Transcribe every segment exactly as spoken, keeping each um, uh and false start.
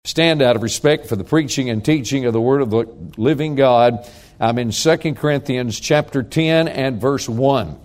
Stand out of respect for the preaching and teaching of the Word of the living God. I'm in Second Corinthians chapter ten and verse one.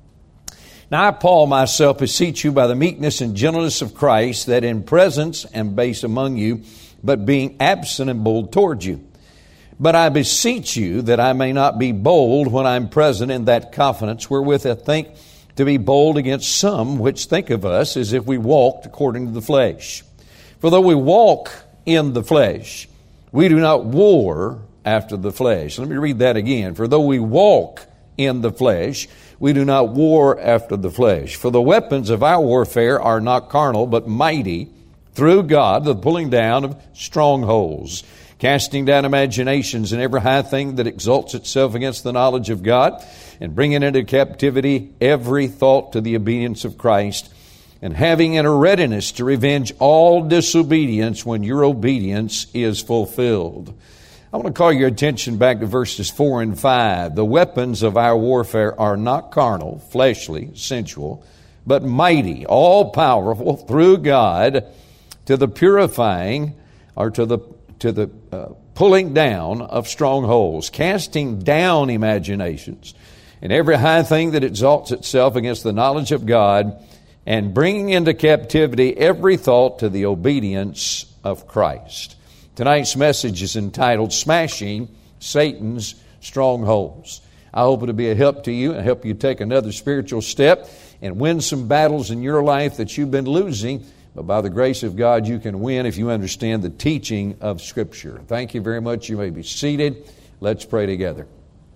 Now I, Paul, myself beseech you by the meekness and gentleness of Christ, that in presence am base among you, but being absent am bold toward you. But I beseech you that I may not be bold when I am present in that confidence wherewith I think to be bold against some which think of us as if we walked according to the flesh. For though we walk in the flesh, we do not war after the flesh. Let me read that again. For though we walk in the flesh, we do not war after the flesh. For the weapons of our warfare are not carnal, but mighty through God, the pulling down of strongholds, casting down imaginations and every high thing that exalts itself against the knowledge of God, and bringing into captivity every thought to the obedience of Christ, and having in a readiness to revenge all disobedience when your obedience is fulfilled. I want to call your attention back to verses four and five. The weapons of our warfare are not carnal, fleshly, sensual, but mighty, all powerful through God to the purifying or to the to the uh, pulling down of strongholds, casting down imaginations and every high thing that exalts itself against the knowledge of God, and bringing into captivity every thought to the obedience of Christ. Tonight's message is entitled Smashing Satan's Strongholds. I hope it'll be a help to you and help you take another spiritual step and win some battles in your life that you've been losing. But by the grace of God, you can win if you understand the teaching of Scripture. Thank you very much. You may be seated. Let's pray together.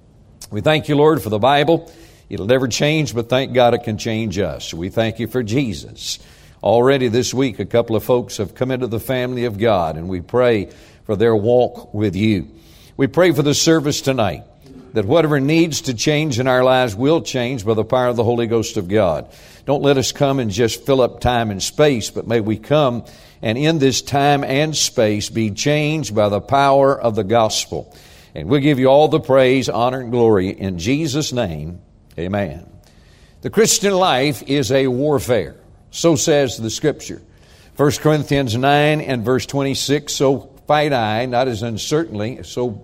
We thank you, Lord, for the Bible. It'll never change, but thank God it can change us. We thank you for Jesus. Already this week, a couple of folks have come into the family of God, and we pray for their walk with you. We pray for the service tonight, that whatever needs to change in our lives will change by the power of the Holy Ghost of God. Don't let us come and just fill up time and space, but may we come and in this time and space be changed by the power of the gospel. And we'll give you all the praise, honor, and glory in Jesus' name. Amen. The Christian life is a warfare. So says the Scripture. First Corinthians nine and verse twenty-six, so fight I, not as uncertainly, so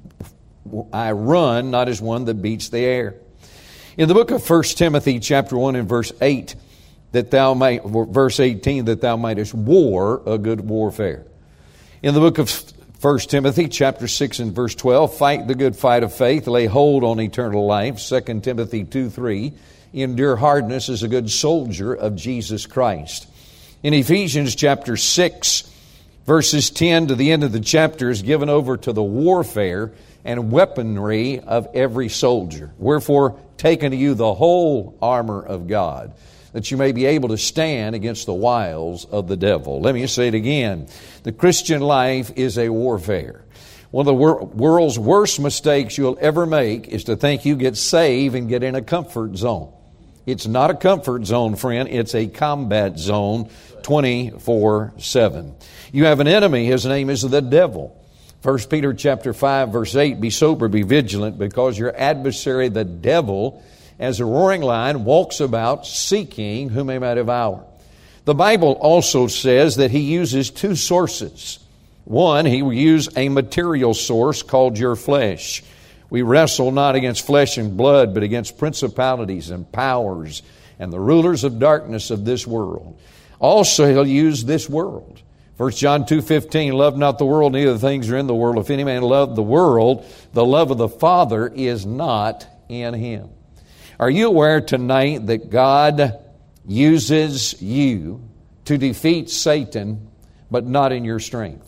I run, not as one that beats the air. In the book of First Timothy chapter one and verse eight, that thou might, verse eighteen, that thou mightest war a good warfare. In the book of First Timothy chapter six and verse twelve, fight the good fight of faith, lay hold on eternal life. Second Timothy two three, endure hardness as a good soldier of Jesus Christ. In Ephesians chapter six, verses ten to the end of the chapter is given over to the warfare and weaponry of every soldier. Wherefore, take unto you the whole armor of God, that you may be able to stand against the wiles of the devil. Let me say it again. The Christian life is a warfare. One of the wor- world's worst mistakes you'll ever make is to think you get saved and get in a comfort zone. It's not a comfort zone, friend. It's a combat zone twenty-four seven. You have an enemy. His name is the devil. First Peter chapter five, verse eight, be sober, be vigilant, because your adversary, the devil, as a roaring lion, walks about seeking whom he might devour. The Bible also says that he uses two sources. One, he will use a material source called your flesh. We wrestle not against flesh and blood, but against principalities and powers and the rulers of darkness of this world. Also, he'll use this world. First John two fifteen, love not the world, neither the things are in the world. If any man love the world, the love of the Father is not in him. Are you aware tonight that God uses you to defeat Satan, but not in your strength?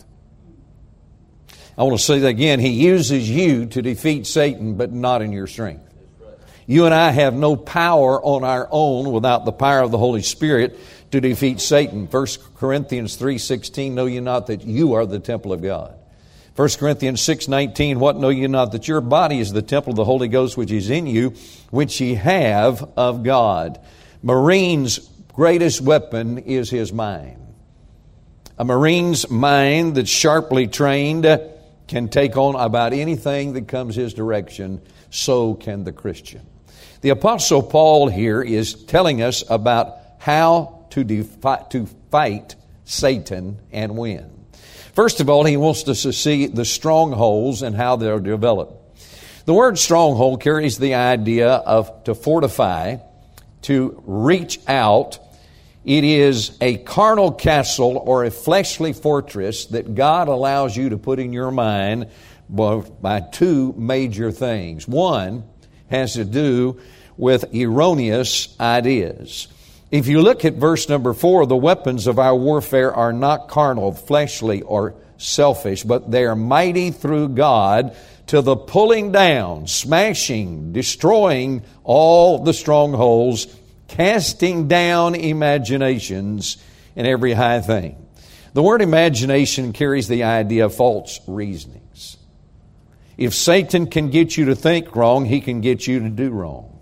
I want to say that again. He uses you to defeat Satan, but not in your strength. You and I have no power on our own without the power of the Holy Spirit to defeat Satan. First Corinthians three sixteen, know ye not that you are the temple of God? First Corinthians six nineteen, what know ye not that your body is the temple of the Holy Ghost which is in you, which ye have of God? Marine's greatest weapon is his mind. A Marine's mind that's sharply trained can take on about anything that comes his direction. So can the Christian. The Apostle Paul here is telling us about how to, defi- to fight Satan and win. First of all, he wants us to see the strongholds and how they're developed. The word stronghold carries the idea of to fortify, to reach out. It is a carnal castle or a fleshly fortress that God allows you to put in your mind by two major things. One has to do with erroneous ideas. If you look at verse number four, the weapons of our warfare are not carnal, fleshly, or selfish, but they are mighty through God to the pulling down, smashing, destroying all the strongholds, casting down imaginations and every high thing. The word imagination carries the idea of false reasonings. If Satan can get you to think wrong, he can get you to do wrong.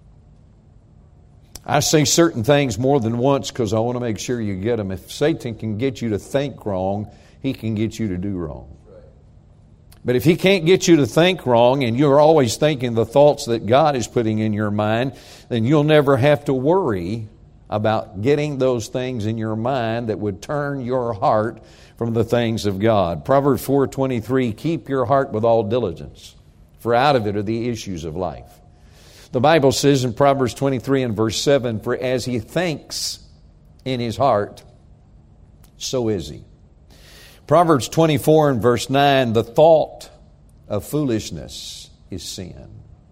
I say certain things more than once because I want to make sure you get them. If Satan can get you to think wrong, he can get you to do wrong. But if he can't get you to think wrong and you're always thinking the thoughts that God is putting in your mind, then you'll never have to worry about getting those things in your mind that would turn your heart from the things of God. Proverbs four twenty-three, keep your heart with all diligence, for out of it are the issues of life. The Bible says in Proverbs twenty-three and verse seven, for as he thinks in his heart, so is he. Proverbs twenty-four and verse nine, the thought of foolishness is sin.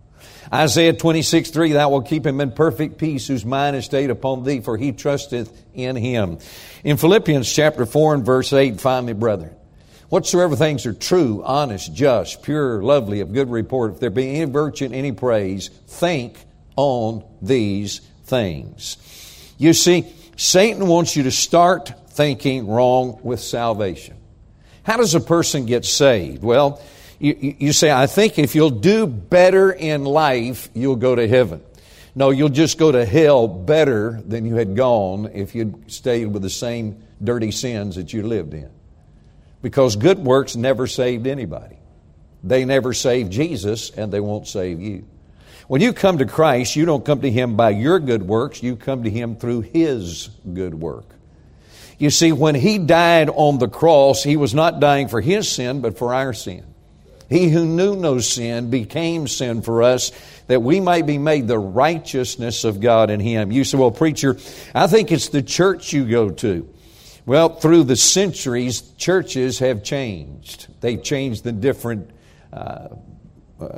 Isaiah twenty-six three, thou wilt keep him in perfect peace whose mind is stayed upon thee, for he trusteth in him. In Philippians chapter four and verse eight, finally, brethren, whatsoever things are true, honest, just, pure, lovely, of good report, if there be any virtue and any praise, think on these things. You see, Satan wants you to start thinking wrong with salvation. How does a person get saved? Well, you, you say, I think if you'll do better in life, you'll go to heaven. No, you'll just go to hell better than you had gone if you'd stayed with the same dirty sins that you lived in. Because good works never saved anybody. They never saved Jesus, and they won't save you. When you come to Christ, you don't come to Him by your good works. You come to Him through His good work. You see, when He died on the cross, He was not dying for His sin, but for our sin. He who knew no sin became sin for us, that we might be made the righteousness of God in Him. You say, well, preacher, I think it's the church you go to. Well, through the centuries, churches have changed. They've changed the different uh, uh,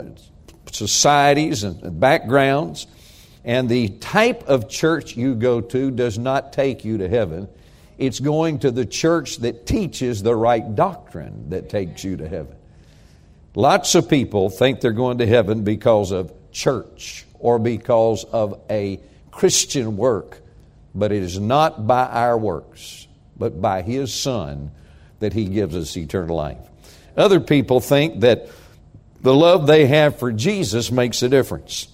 societies and backgrounds. And the type of church you go to does not take you to heaven. It's going to the church that teaches the right doctrine that takes you to heaven. Lots of people think they're going to heaven because of church or because of a Christian work. But it is not by our works, but by His Son that He gives us eternal life. Other people think that the love they have for Jesus makes a difference.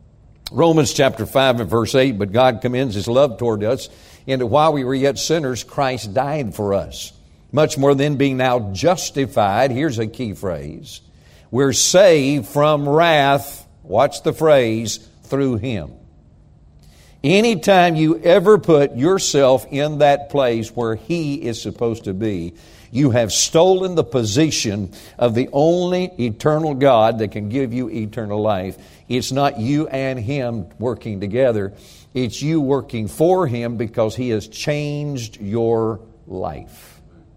Romans chapter five and verse eight, but God commends His love toward us, in that while we were yet sinners, Christ died for us. Much more than being now justified, here's a key phrase, we're saved from wrath, watch the phrase, through Him. Anytime you ever put yourself in that place where He is supposed to be, you have stolen the position of the only eternal God that can give you eternal life. It's not you and Him working together. It's you working for Him because He has changed your life.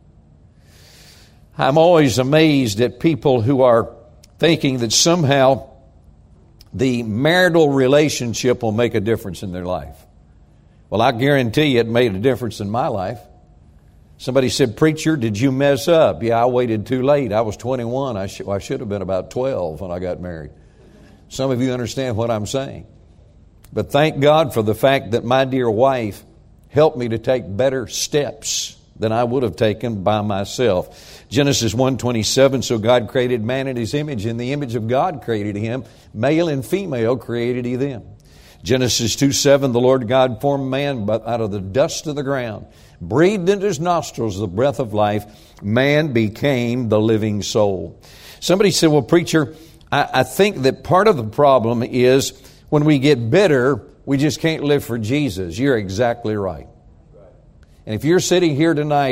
I'm always amazed at people who are thinking that somehow the marital relationship will make a difference in their life. Well, I guarantee you it made a difference in my life. Somebody said, preacher, did you mess up? Yeah, I waited too late. I was twenty-one. I, sh- I should have been about twelve when I got married. Some of you understand what I'm saying. But thank God for the fact that my dear wife helped me to take better steps than I would have taken by myself. Genesis one twenty-seven, so God created man in His image. In the image of God created him. Male and female created He them. Genesis two seven, the Lord God formed man out of the dust of the ground, breathed into his nostrils the breath of life. Man became the living soul. Somebody said, well, preacher, I, I think that part of the problem is when we get bitter, we just can't live for Jesus. You're exactly right. And if you're sitting here tonight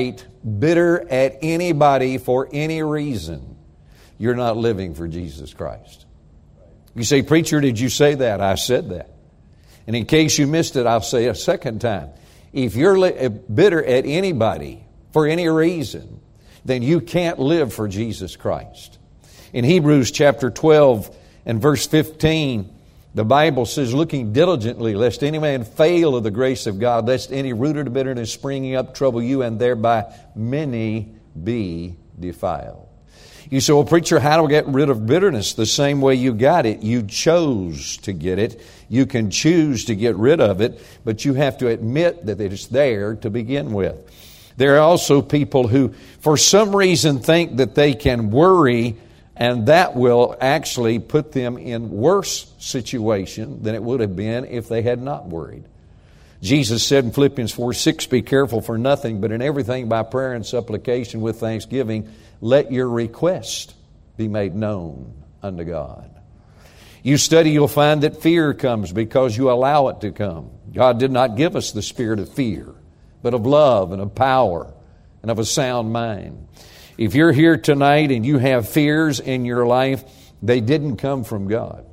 bitter at anybody for any reason, you're not living for Jesus Christ. You say, preacher, did you say that? I said that. And in case you missed it, I'll say a second time. If you're li- bitter at anybody for any reason, then you can't live for Jesus Christ. In Hebrews chapter twelve and verse fifteen, the Bible says, looking diligently, lest any man fail of the grace of God, lest any root of bitterness springing up trouble you, and thereby many be defiled. You say, well, preacher, how do I get rid of bitterness? The same way you got it. You chose to get it. You can choose to get rid of it, but you have to admit that it's there to begin with. There are also people who, for some reason, think that they can worry, and that will actually put them in worse situation than it would have been if they had not worried. Jesus said in Philippians four six, be careful for nothing, but in everything by prayer and supplication with thanksgiving, let your request be made known unto God. You study, you'll find that fear comes because you allow it to come. God did not give us the spirit of fear, but of love and of power and of a sound mind. If you're here tonight and you have fears in your life, they didn't come from God.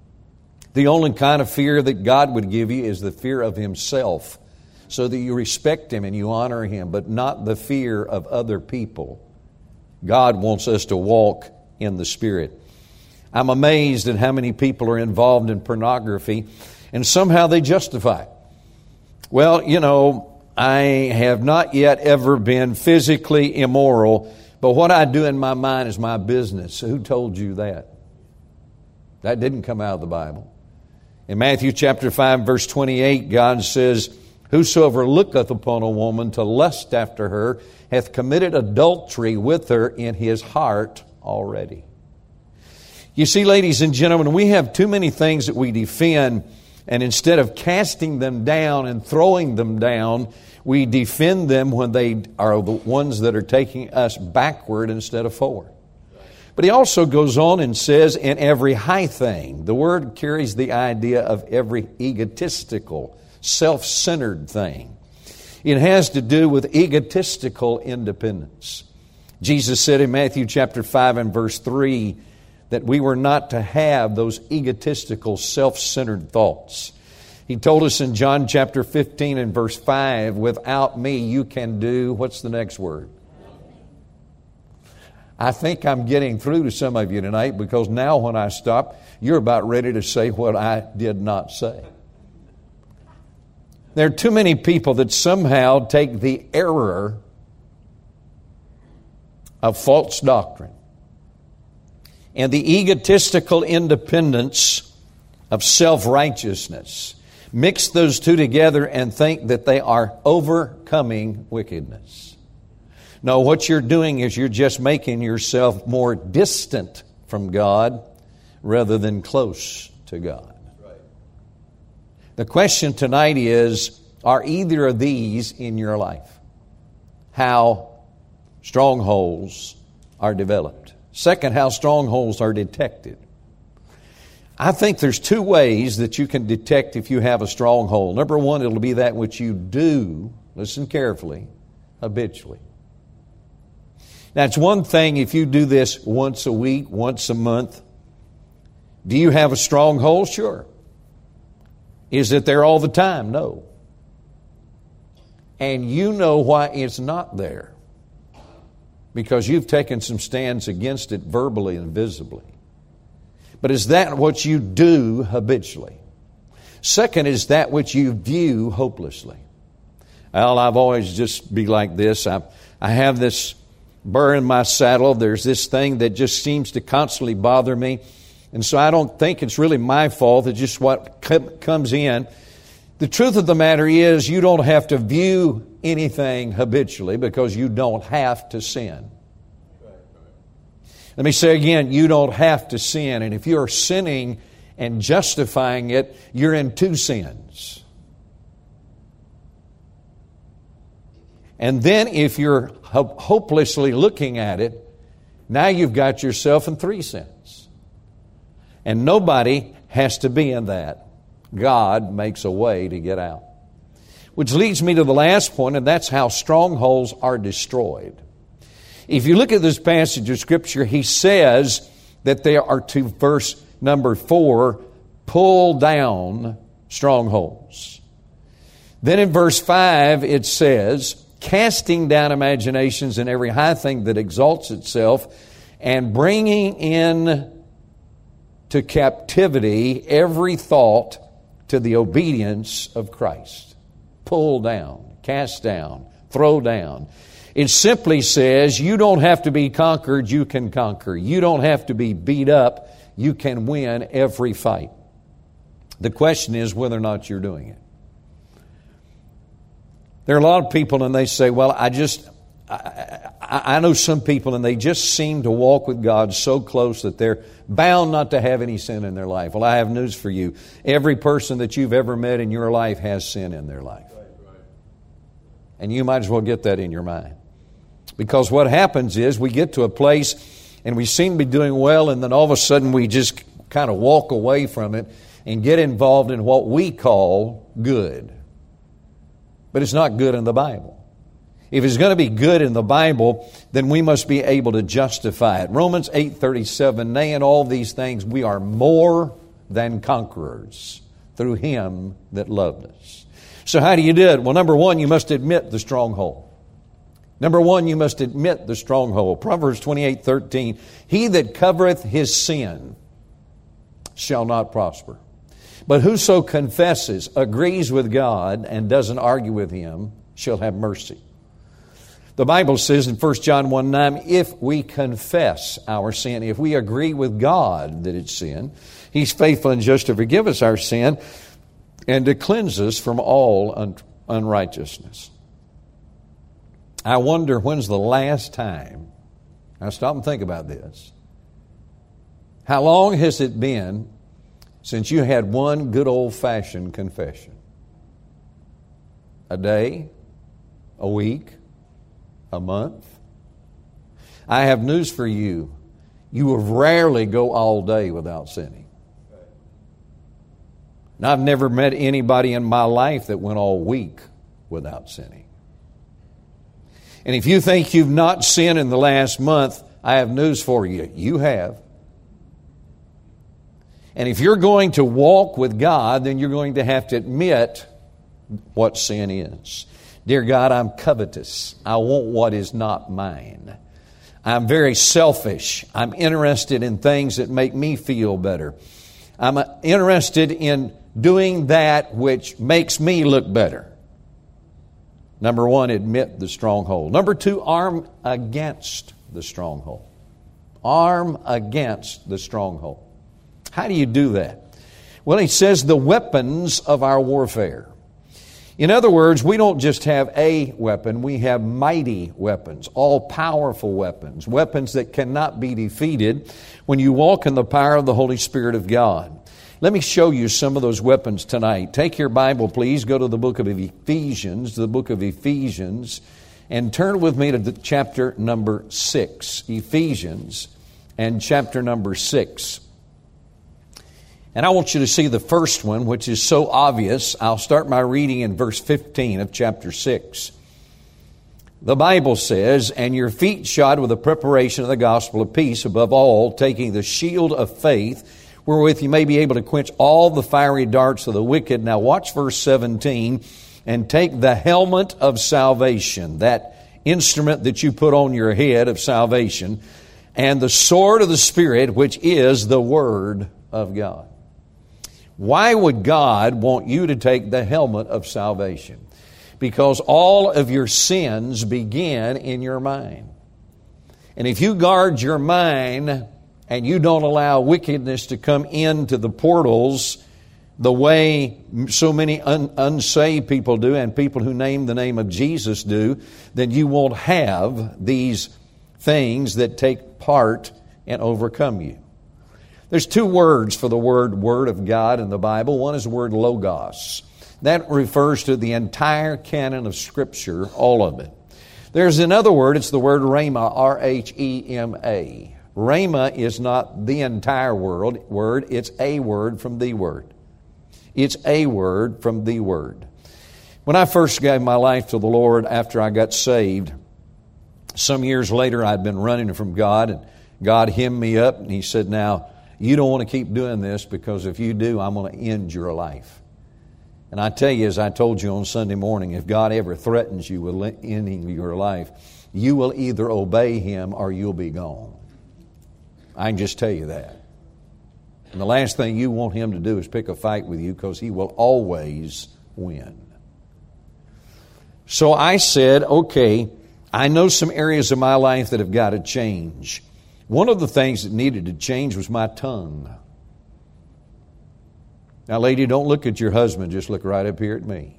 The only kind of fear that God would give you is the fear of Himself, so that you respect Him and you honor Him, but not the fear of other people. God wants us to walk in the Spirit. I'm amazed at how many people are involved in pornography, and somehow they justify it. Well, you know, I have not yet ever been physically immoral, but what I do in my mind is my business. Who told you that? That didn't come out of the Bible. In Matthew chapter five, verse twenty-eight, God says, whosoever looketh upon a woman to lust after her hath committed adultery with her in his heart already. You see, ladies and gentlemen, we have too many things that we defend, and instead of casting them down and throwing them down, we defend them when they are the ones that are taking us backward instead of forward. But he also goes on and says, in every high thing. The word carries the idea of every egotistical, self-centered thing. It has to do with egotistical independence. Jesus said in Matthew chapter five and verse three that we were not to have those egotistical, self-centered thoughts. He told us in John chapter fifteen and verse five, without me you can do, what's the next word? I think I'm getting through to some of you tonight, because now when I stop, you're about ready to say what I did not say. There are too many people that somehow take the error of false doctrine and the egotistical independence of self-righteousness, mix those two together and think that they are overcoming wickedness. No, what you're doing is you're just making yourself more distant from God rather than close to God. The question tonight is, are either of these in your life? How strongholds are developed. Second, how strongholds are detected. I think there's two ways that you can detect if you have a stronghold. Number one, it'll be that which you do, listen carefully, habitually. Now, it's one thing if you do this once a week, once a month. Do you have a stronghold? Sure. Is it there all the time? No. And you know why it's not there. Because you've taken some stands against it verbally and visibly. But is that what you do habitually? Second is that which you view hopelessly. Well, I've always just be like this. I, I have this burr in my saddle. There's this thing that just seems to constantly bother me. And so I don't think it's really my fault. It's just what com- comes in. The truth of the matter is you don't have to view anything habitually because you don't have to sin. Let me say again, you don't have to sin. And if you're sinning and justifying it, you're in two sins. And then if you're ho- hopelessly looking at it, now you've got yourself in three sins. And nobody has to be in that. God makes a way to get out. Which leads me to the last point, and that's how strongholds are destroyed. If you look at this passage of Scripture, he says that they are, to verse number four, pull down strongholds. Then in verse five it says, casting down imaginations and every high thing that exalts itself, and bringing in to captivity every thought to the obedience of Christ. Pull down, cast down, throw down. It simply says you don't have to be conquered, you can conquer. You don't have to be beat up, you can win every fight. The question is whether or not you're doing it. There are a lot of people and they say, well, I just, I, I, I know some people and they just seem to walk with God so close that they're bound not to have any sin in their life. Well, I have news for you. Every person that you've ever met in your life has sin in their life. And you might as well get that in your mind. Because what happens is we get to a place and we seem to be doing well, and then all of a sudden we just kind of walk away from it and get involved in what we call good. But it's not good in the Bible. If it's going to be good in the Bible, then we must be able to justify it. Romans eight thirty-seven, nay, in all these things we are more than conquerors through Him that loved us. So how do you do it? Well, number one, you must admit the stronghold. Number one, you must admit the stronghold. Proverbs twenty-eight thirteen, he that covereth his sin shall not prosper. But whoso confesses, agrees with God, and doesn't argue with Him, shall have mercy. The Bible says in First John one nine, if we confess our sin, if we agree with God that it's sin, He's faithful and just to forgive us our sin and to cleanse us from all un- unrighteousness. I wonder when's the last time, now stop and think about this, how long has it been since you had one good old-fashioned confession? A day? A week? A month? I have news for you. You will rarely go all day without sinning. Now, I've never met anybody in my life that went all week without sinning. And if you think you've not sinned in the last month, I have news for you. You have. And if you're going to walk with God, then you're going to have to admit what sin is. Dear God, I'm covetous. I want what is not mine. I'm very selfish. I'm interested in things that make me feel better. I'm interested in doing that which makes me look better. Number one, admit the stronghold. Number two, arm against the stronghold. Arm against the stronghold. How do you do that? Well, he says the weapons of our warfare. In other words, we don't just have a weapon, we have mighty weapons, all-powerful weapons, weapons that cannot be defeated when you walk in the power of the Holy Spirit of God. Let me show you some of those weapons tonight. Take your Bible, please. Go to the book of Ephesians, the book of Ephesians, and turn with me to the chapter number six. Ephesians and chapter number six. And I want you to see the first one, which is so obvious. I'll start my reading in verse fifteen of chapter six. The Bible says, and your feet shod with the preparation of the gospel of peace, above all, taking the shield of faith, wherewith you may be able to quench all the fiery darts of the wicked. Now watch verse seventeen. And take the helmet of salvation, that instrument that you put on your head of salvation, and the sword of the Spirit, which is the Word of God. Why would God want you to take the helmet of salvation? Because all of your sins begin in your mind. And if you guard your mind and you don't allow wickedness to come into the portals the way so many un- unsaved people do and people who name the name of Jesus do, then you won't have these things that take part and overcome you. There's two words for the word Word of God in the Bible. One is the word Logos. That refers to the entire canon of Scripture, all of it. There's another word, it's the word Rhema, R H E M A. Rhema is not the entire word, word, it's a word from the Word. It's a word from the Word. When I first gave my life to the Lord after I got saved, some years later I'd been running from God, and God hemmed me up and He said, now, you don't want to keep doing this, because if you do, I'm going to end your life. And I tell you, as I told you on Sunday morning, if God ever threatens you with ending your life, you will either obey Him or you'll be gone. I can just tell you that. And the last thing you want Him to do is pick a fight with you, because He will always win. So I said, okay, I know some areas of my life that have got to change. One of the things that needed to change was my tongue. Now, lady, don't look at your husband. Just look right up here at me.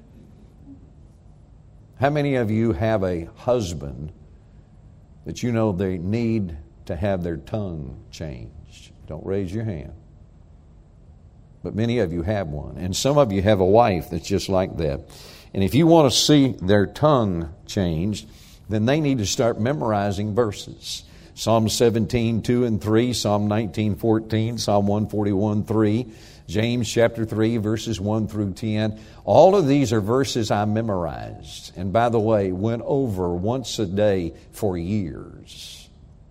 How many of you have a husband that you know they need to have their tongue changed? Don't raise your hand. But many of you have one. And some of you have a wife that's just like that. And if you want to see their tongue changed, then they need to start memorizing verses. Psalm seventeen, two and three, Psalm nineteen, fourteen, Psalm one forty-one, three, James chapter three, verses one through ten. All of these are verses I memorized. And by the way, went over once a day for years.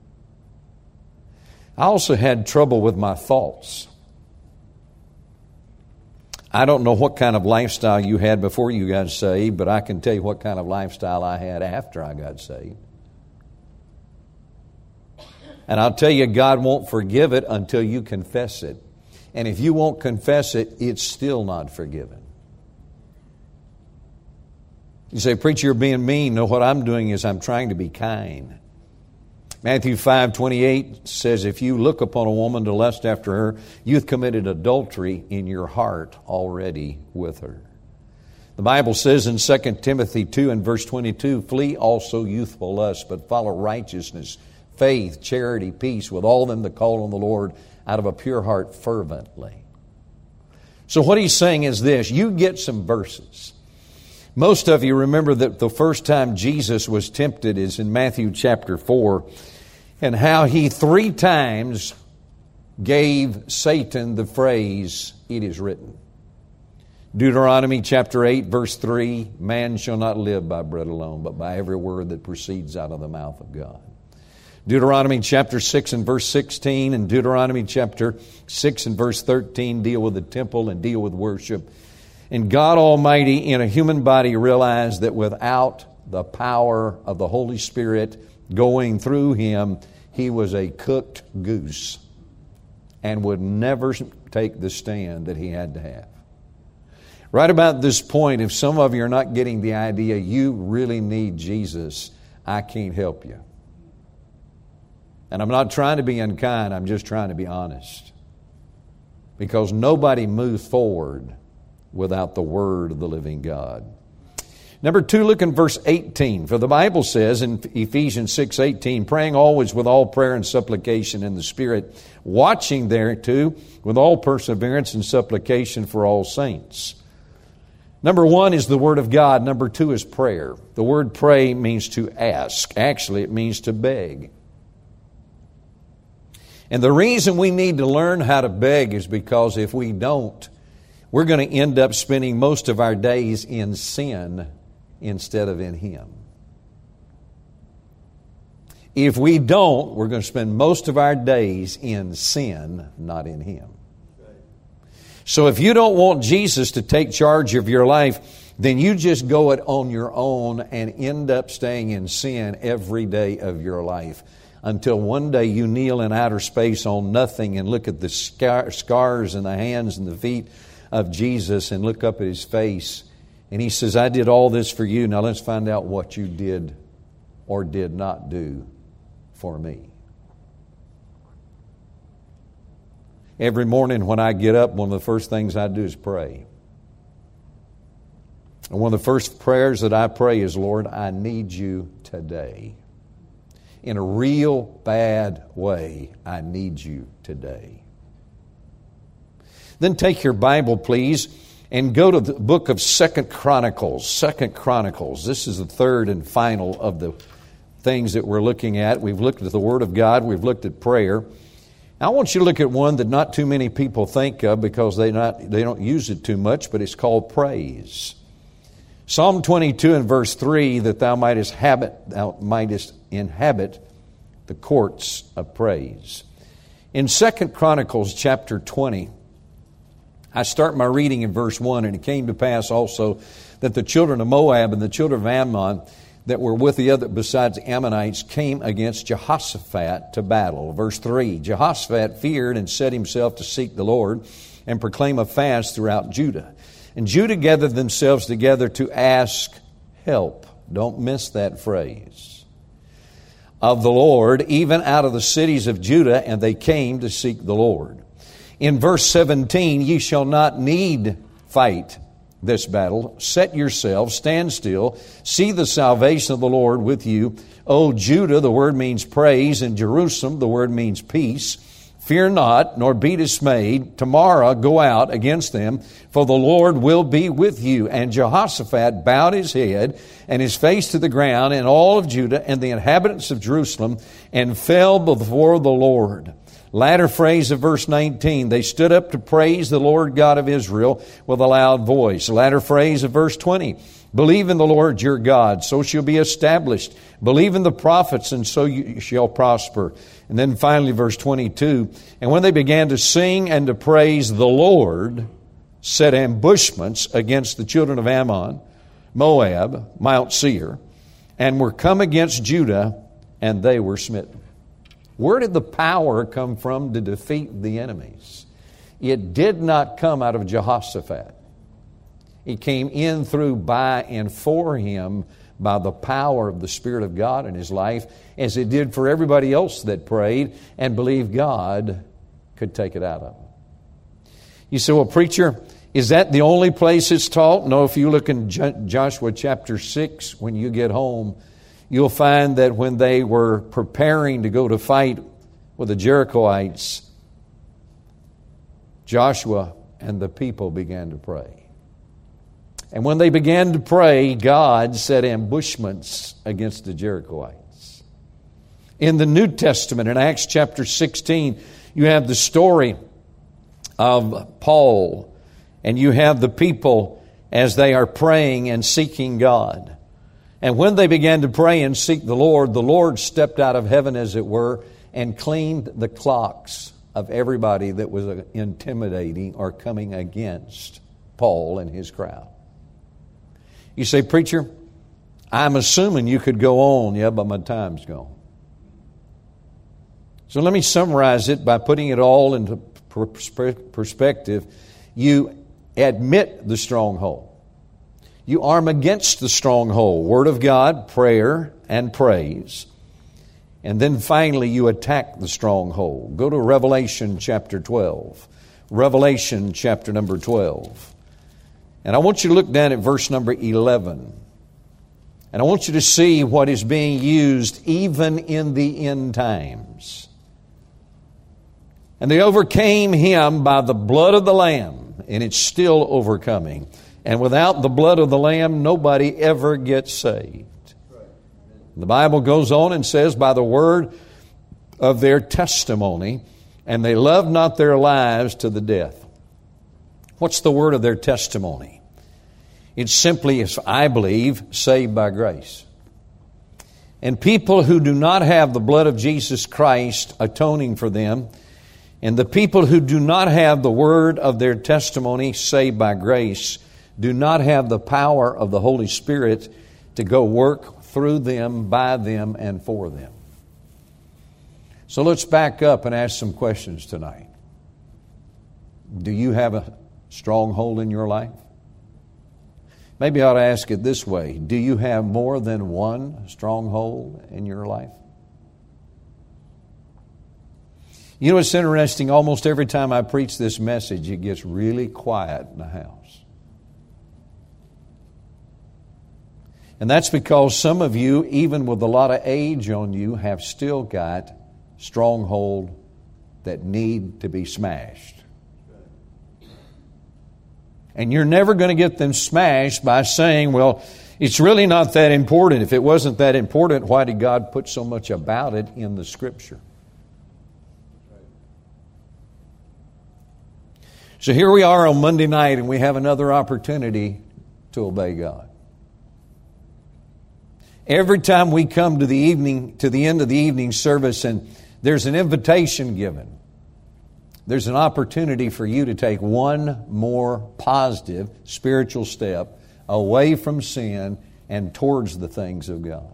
I also had trouble with my thoughts. I don't know what kind of lifestyle you had before you got saved, but I can tell you what kind of lifestyle I had after I got saved. And I'll tell you, God won't forgive it until you confess it. And if you won't confess it, it's still not forgiven. You say, preacher, you're being mean. No, what I'm doing is I'm trying to be kind. Matthew five twenty-eight says, if you look upon a woman to lust after her, you've committed adultery in your heart already with her. The Bible says in Second Timothy two and verse twenty-two, flee also youthful lust, but follow righteousness, faith, charity, peace with all them that call on the Lord out of a pure heart fervently. So what he's saying is this, you get some verses. Most of you remember that the first time Jesus was tempted is in Matthew chapter four, and how he three times gave Satan the phrase, it is written. Deuteronomy chapter eight, verse three, man shall not live by bread alone, but by every word that proceeds out of the mouth of God. Deuteronomy chapter six and verse sixteen, and Deuteronomy chapter six and verse thirteen deal with the temple and deal with worship. And God Almighty in a human body realized that without the power of the Holy Spirit going through him, he was a cooked goose and would never take the stand that he had to have. Right about this point, if some of you are not getting the idea you really need Jesus, I can't help you. And I'm not trying to be unkind, I'm just trying to be honest. Because nobody moves forward without the Word of the living God. Number two, look in verse eighteen. For the Bible says in Ephesians six eighteen, praying always with all prayer and supplication in the Spirit, watching thereto with all perseverance and supplication for all saints. Number one is the Word of God. Number two is prayer. The word pray means to ask. Actually, it means to beg. And the reason we need to learn how to beg is because if we don't, we're going to end up spending most of our days in sin instead of in Him. If we don't, we're going to spend most of our days in sin, not in Him. So if you don't want Jesus to take charge of your life, then you just go it on your own and end up staying in sin every day of your life. Until one day you kneel in outer space on nothing and look at the scar- scars in the hands and the feet of Jesus and look up at His face. And He says, I did all this for you. Now let's find out what you did or did not do for me. Every morning when I get up, one of the first things I do is pray. And one of the first prayers that I pray is, Lord, I need you today. In a real bad way, I need you today. Then take your Bible, please, and go to the book of Second Chronicles. Second Chronicles. This is the third and final of the things that we're looking at. We've looked at the Word of God. We've looked at prayer. I want you to look at one that not too many people think of because they not they don't use it too much, but it's called praise. Psalm twenty-two and verse three, that thou mightest habit, thou mightest inhabit the courts of praise. In Second Chronicles chapter twenty, I start my reading in verse one, and it came to pass also that the children of Moab and the children of Ammon that were with the other besides the Ammonites came against Jehoshaphat to battle. Verse three, Jehoshaphat feared and set himself to seek the Lord and proclaim a fast throughout Judah. And Judah gathered themselves together to ask help. Don't miss that phrase. Of the Lord, even out of the cities of Judah, and they came to seek the Lord. In verse seventeen, ye shall not need fight this battle. Set yourselves, stand still, see the salvation of the Lord with you. O Judah, the word means praise, and Jerusalem, the word means peace. Fear not, nor be dismayed. Tomorrow go out against them, for the Lord will be with you. And Jehoshaphat bowed his head and his face to the ground, and all of Judah and the inhabitants of Jerusalem, and fell before the Lord. Latter phrase of verse nineteen, they stood up to praise the Lord God of Israel with a loud voice. Latter phrase of verse twenty, believe in the Lord your God, so shall be established. Believe in the prophets, and so you shall prosper. And then finally, verse twenty-two, and when they began to sing and to praise, the Lord set ambushments against the children of Ammon, Moab, Mount Seir, and were come against Judah, and they were smitten. Where did the power come from to defeat the enemies? It did not come out of Jehoshaphat. It came in, through, by, and for him by the power of the Spirit of God in his life, as it did for everybody else that prayed and believed God could take it out of them. You say, well, preacher, is that the only place it's taught? No, if you look in Joshua chapter six, when you get home, you'll find that when they were preparing to go to fight with the Jerichoites, Joshua and the people began to pray. And when they began to pray, God set ambushments against the Jerichoites. In the New Testament, in Acts chapter sixteen, you have the story of Paul, and you have the people as they are praying and seeking God. And when they began to pray and seek the Lord, the Lord stepped out of heaven, as it were, and cleaned the clocks of everybody that was intimidating or coming against Paul and his crowd. You say, preacher, I'm assuming you could go on. Yeah, but my time's gone. So let me summarize it by putting it all into perspective. You admit the stronghold. You arm against the stronghold. Word of God, prayer, and praise. And then finally you attack the stronghold. Go to Revelation chapter twelve. Revelation chapter number twelve. And I want you to look down at verse number eleven. And I want you to see what is being used even in the end times. And they overcame him by the blood of the Lamb, and it's still overcoming. And without the blood of the Lamb, nobody ever gets saved. The Bible goes on and says, by the word of their testimony, and they loved not their lives to the death. What's the word of their testimony? It's simply, I believe, saved by grace. And people who do not have the blood of Jesus Christ atoning for them, and the people who do not have the word of their testimony saved by grace, do not have the power of the Holy Spirit to go work through them, by them, and for them. So let's back up and ask some questions tonight. Do you have a stronghold in your life? Maybe I ought to ask it this way. Do you have more than one stronghold in your life? You know, it's interesting. Almost every time I preach this message, it gets really quiet in the house. And that's because some of you, even with a lot of age on you, have still got stronghold that need to be smashed. And you're never going to get them smashed by saying, well, it's really not that important. If it wasn't that important, why did God put so much about it in the Scripture? So here we are on Monday night, and we have another opportunity to obey God. Every time we come to the evening, to the end of the evening service, and there's an invitation given, there's an opportunity for you to take one more positive spiritual step away from sin and towards the things of God.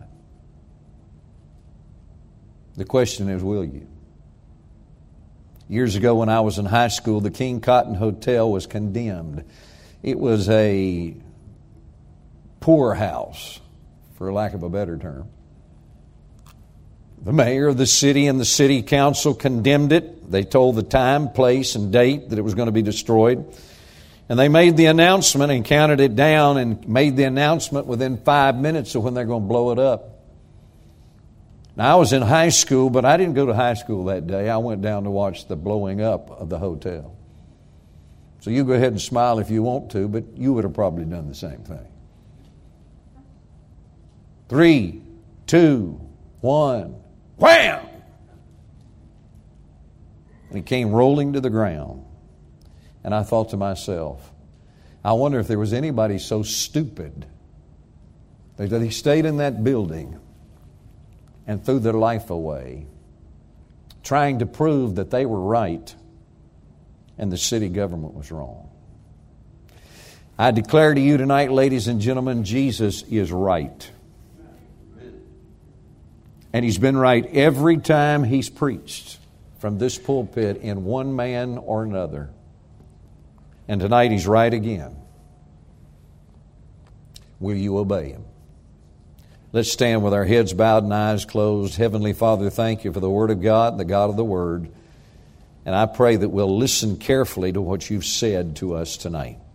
The question is, will you? Years ago when I was in high school, the King Cotton Hotel was condemned. It was a poorhouse, for lack of a better term. The mayor of the city and the city council condemned it. They told the time, place, and date that it was going to be destroyed. And they made the announcement and counted it down and made the announcement within five minutes of when they're going to blow it up. Now, I was in high school, but I didn't go to high school that day. I went down to watch the blowing up of the hotel. So you go ahead and smile if you want to, but you would have probably done the same thing. Three, two, one, wham! And it came rolling to the ground. And I thought to myself, I wonder if there was anybody so stupid that they stayed in that building and threw their life away, trying to prove that they were right and the city government was wrong. I declare to you tonight, ladies and gentlemen, Jesus is right. And He's been right every time He's preached from this pulpit in one man or another. And tonight He's right again. Will you obey Him? Let's stand with our heads bowed and eyes closed. Heavenly Father, thank You for the Word of God, the God of the Word. And I pray that we'll listen carefully to what You've said to us tonight.